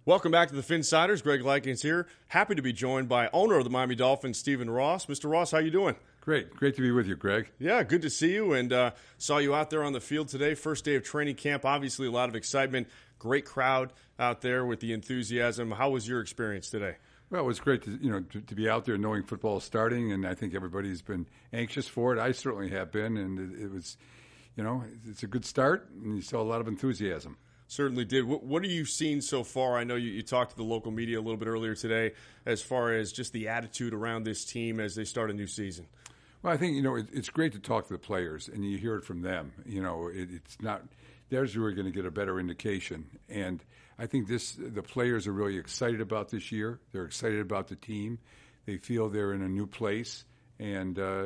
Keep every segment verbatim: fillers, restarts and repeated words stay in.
Welcome back to the Finsiders. Greg Likens here. Happy to be joined by owner of the Miami Dolphins, Stephen Ross. Mister Ross, how you doing? Great. Great to be with you, Greg. Yeah, good to see you, and uh, saw you out there on the field today. First day of training camp. Obviously, a lot of excitement. Great crowd out there with the enthusiasm. How was your experience today? Well, it was great to you know to, to be out there knowing football is starting, and I think everybody's been anxious for it. I certainly have been, and it, it was, you know, it's a good start, and you saw a lot of enthusiasm. Certainly did. What, what have you seen so far? I know you, you talked to the local media a little bit earlier today as far as just the attitude around this team as they start a new season. Well, I think, you know, it, it's great to talk to the players, and you hear it from them. You know, it, it's not – there's where you're going to get a better indication. And I think this the players are really excited about this year. They're excited about the team. They feel they're in a new place, and, uh,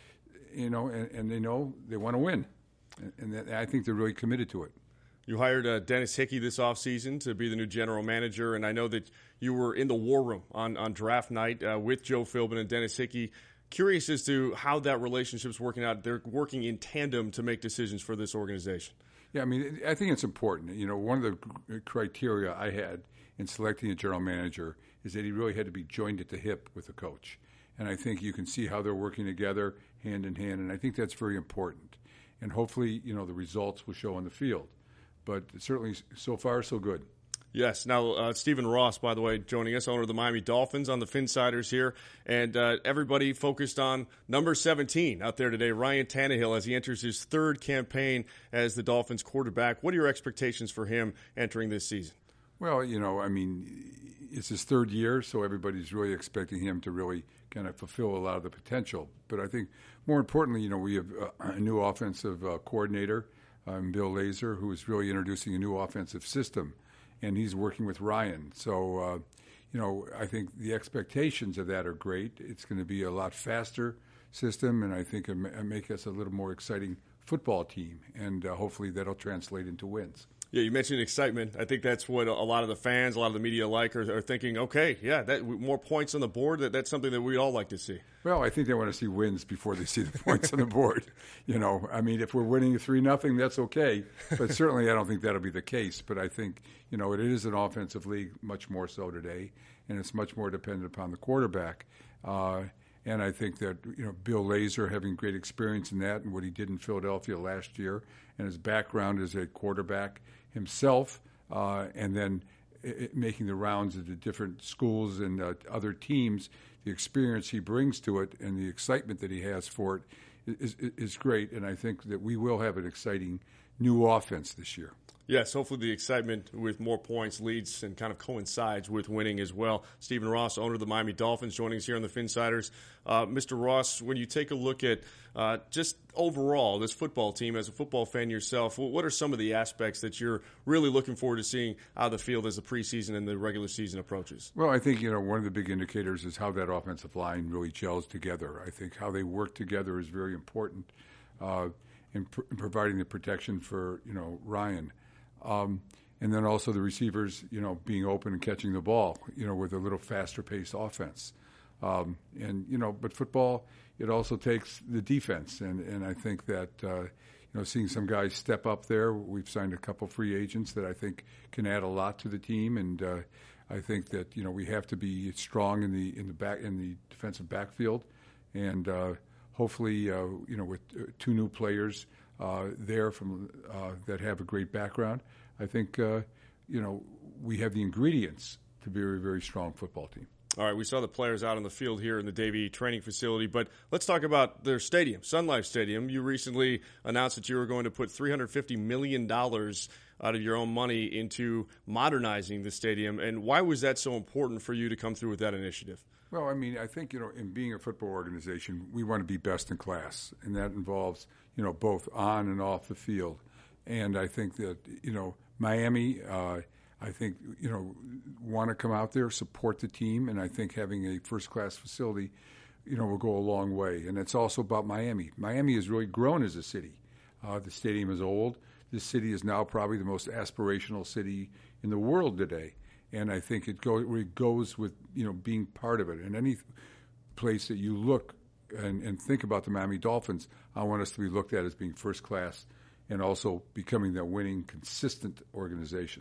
you know, and, and they know they want to win. And, and I think they're really committed to it. You hired uh, Dennis Hickey this offseason to be the new general manager, and I know that you were in the war room on, on draft night uh, with Joe Philbin and Dennis Hickey. Curious as to how that relationship's working out. They're working in tandem to make decisions for this organization. Yeah, I mean, I think it's important. You know, one of the criteria I had in selecting a general manager is that he really had to be joined at the hip with the coach. And I think you can see how they're working together hand in hand, and I think that's very important. And hopefully, you know, the results will show on the field. But certainly, so far, so good. Yes. Now, uh, Stephen Ross, by the way, joining us, owner of the Miami Dolphins on the Finsiders here. And uh, everybody focused on number seventeen out there today, Ryan Tannehill, as he enters his third campaign as the Dolphins quarterback. What are your expectations for him entering this season? Well, you know, I mean, it's his third year, so everybody's really expecting him to really kind of fulfill a lot of the potential. But I think more importantly, you know, we have a new offensive uh, coordinator, um, Bill Lazor, who is really introducing a new offensive system. And he's working with Ryan. So, uh, you know, I think the expectations of that are great. It's going to be a lot faster system, and I think it'll make us a little more exciting football team. And uh, hopefully that'll translate into wins. Yeah, you mentioned excitement. I think that's what a lot of the fans, a lot of the media like are, are thinking, okay, yeah, that more points on the board, that, that's something that we all like to see. Well, I think they want to see wins before they see the points on the board. You know, I mean, if we're winning three nothing, that's okay. But certainly I don't think that'll be the case. But I think, you know, it is an offensive league much more so today, and it's much more dependent upon the quarterback. Uh, and I think that, you know, Bill Lazor having great experience in that and what he did in Philadelphia last year and his background as a quarterback himself, uh, and then it, making the rounds of the different schools and uh, other teams, the experience he brings to it and the excitement that he has for it is, is, is great. And I think that we will have an exciting new offense this year. Yes, hopefully the excitement with more points leads and kind of coincides with winning as well. Stephen Ross, owner of the Miami Dolphins, joining us here on the Finsiders. Uh, Mister Ross, when you take a look at uh, just overall this football team, as a football fan yourself, what are some of the aspects that you're really looking forward to seeing out of the field as the preseason and the regular season approaches? Well, I think, you know, one of the big indicators is how that offensive line really gels together. I think how they work together is very important uh, in, pr- in providing the protection for, you know, Ryan. Um, and then also the receivers, you know, being open and catching the ball, you know, with a little faster paced offense. Um, and, you know, but football, it also takes the defense. And, and I think that, uh, you know, seeing some guys step up there, we've signed a couple free agents that I think can add a lot to the team. And uh, I think that, you know, we have to be strong in the in the back in the defensive backfield. And uh, hopefully, uh, you know, with uh, two new players uh, there from uh, that have a great background, I think, uh, you know, we have the ingredients to be a very, very strong football team. All right, we saw the players out on the field here in the Davie training facility, but let's talk about their stadium, Sun Life Stadium. You recently announced that you were going to put three hundred fifty million dollars out of your own money into modernizing the stadium, and why was that so important for you to come through with that initiative? Well, I mean, I think, you know, in being a football organization, we want to be best in class, and that involves, you know, both on and off the field. And I think that, you know, Miami, uh, I think, you know, want to come out there, support the team, and I think having a first-class facility, you know, will go a long way. And it's also about Miami. Miami has really grown as a city. Uh, the stadium is old. This city is now probably the most aspirational city in the world today. And I think it, go, it goes with, you know, being part of it. And any place that you look and, and think about the Miami Dolphins, I want us to be looked at as being first-class and also becoming that winning, consistent organization.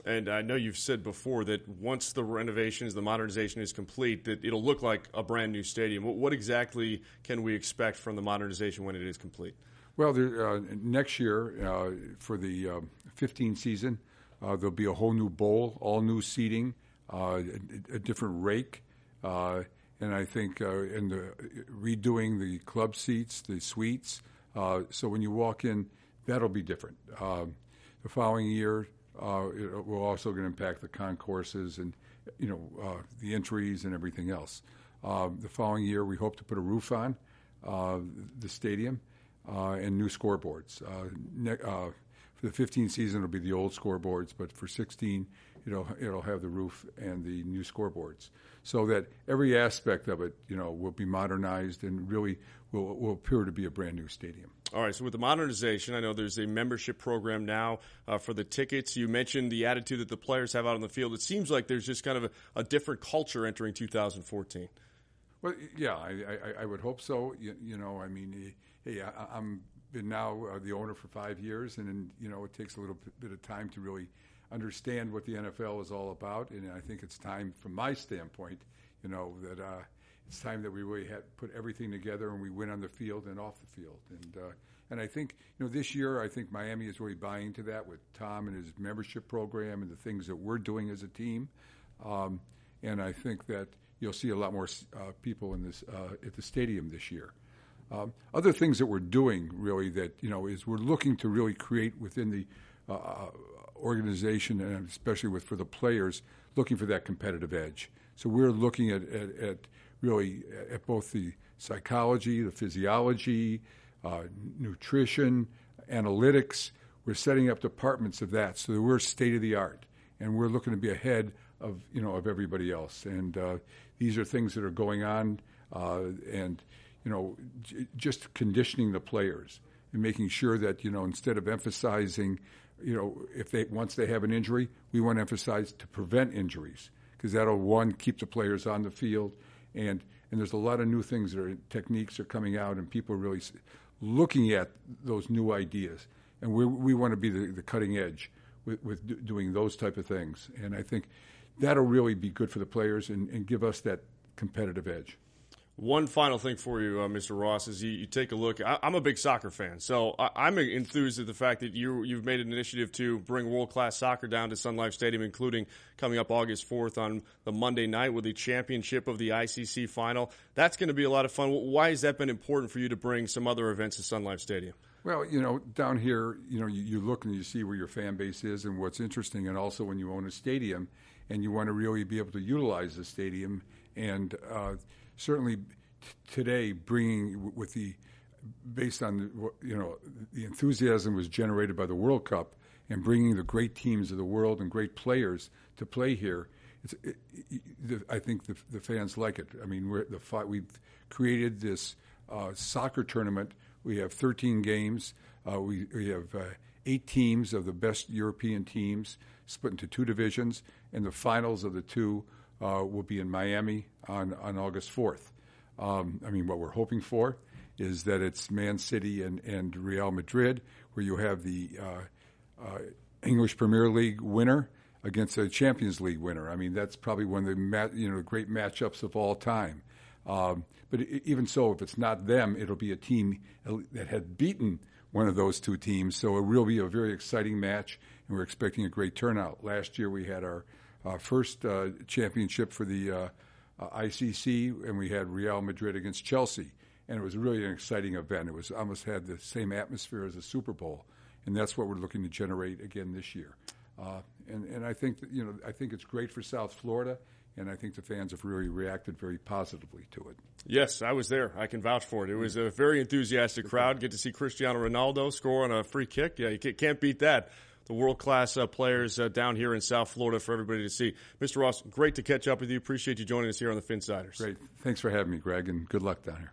And I know you've said before that once the renovations, the modernization is complete, that it'll look like a brand new stadium. What exactly can we expect from the modernization when it is complete? Well, there, uh, next year uh, for the uh, fifteen season, uh, there'll be a whole new bowl, all new seating, uh, a, a different rake, uh, and I think uh, in the redoing the club seats, the suites. Uh, so when you walk in, that'll be different. Uh, the following year, uh, it will also going to impact the concourses and you know uh, the entries and everything else. Uh, the following year, we hope to put a roof on uh, the stadium. Uh, and new scoreboards. Uh, ne- uh, for the fifteen season, it'll be the old scoreboards, but for sixteen, it'll it'll have the roof and the new scoreboards, so that every aspect of it, you know, will be modernized and really will will appear to be a brand new stadium. All right. So with the modernization, I know there's a membership program now uh, for the tickets. You mentioned the attitude that the players have out on the field. It seems like there's just kind of a, a different culture entering two thousand fourteen. Well, yeah, I, I, I would hope so. You, you know, I mean. Hey, I, I'm been now uh, the owner for five years, and, and you know it takes a little bit of time to really understand what the N F L is all about. And I think it's time, from my standpoint, you know that uh, it's time that we really had put everything together and we win on the field and off the field. And uh, and I think you know this year, I think Miami is really buying into that with Tom and his membership program and the things that we're doing as a team. Um, and I think that you'll see a lot more uh, people in this uh, at the stadium this year. Um, other things that we're doing really that, you know, is we're looking to really create within the uh, organization and especially with for the players, looking for that competitive edge. So we're looking at, at, at really at both the psychology, the physiology, uh, nutrition, analytics. We're setting up departments of that so that we're state of the art and we're looking to be ahead of, you know, of everybody else. And uh, these are things that are going on uh, and you know, j- just conditioning the players and making sure that, you know, instead of emphasizing, you know, if they once they have an injury, we want to emphasize to prevent injuries because that'll, one, keep the players on the field. And, and there's a lot of new things that are techniques are coming out and people are really looking at those new ideas. And we we want to be the, the cutting edge with, with do, doing those type of things. And I think that'll really be good for the players and, and give us that competitive edge. One final thing for you, uh, Mister Ross, is you, you take a look. I, I'm a big soccer fan, so I, I'm enthused at the fact that you, you've made an initiative to bring world-class soccer down to Sun Life Stadium, including coming up August fourth on the Monday night with the championship of the I C C final. That's going to be a lot of fun. Why has that been important for you to bring some other events to Sun Life Stadium? Well, you know, down here, you know, you, you look and you see where your fan base is and what's interesting, and also when you own a stadium and you want to really be able to utilize the stadium and uh, certainly t- today bringing with the based on the, you know the enthusiasm was generated by the World Cup and bringing the great teams of the world and great players to play here. It's, it, it, I think the, the fans like it. I mean, we're the we've created this uh, soccer tournament. We have thirteen games. Uh, we we have uh, eight teams of the best European teams split into two divisions, and the finals of the two uh, will be in Miami on on August fourth. Um, I mean, what we're hoping for is that it's Man City and, and Real Madrid, where you have the uh, uh, English Premier League winner against a Champions League winner. I mean, that's probably one of the ma- you know great matchups of all time. Um, but it, even so, if it's not them, it'll be a team that had beaten one of those two teams. So it will be a very exciting match, and we're expecting a great turnout. Last year we had our uh, first uh, championship for the uh, uh, I C C, and we had Real Madrid against Chelsea. And it was really an exciting event. It was almost had the same atmosphere as a Super Bowl, and that's what we're looking to generate again this year. Uh, and, and I think that, you know I think it's great for South Florida, and I think the fans have really reacted very positively to it. Yes, I was there. I can vouch for it. It was a very enthusiastic crowd. Get to see Cristiano Ronaldo score on a free kick. Yeah, you can't beat that. The world-class uh, players uh, down here in South Florida for everybody to see. Mister Ross, great to catch up with you. Appreciate you joining us here on the Finsiders. Great. Thanks for having me, Greg, and good luck down here.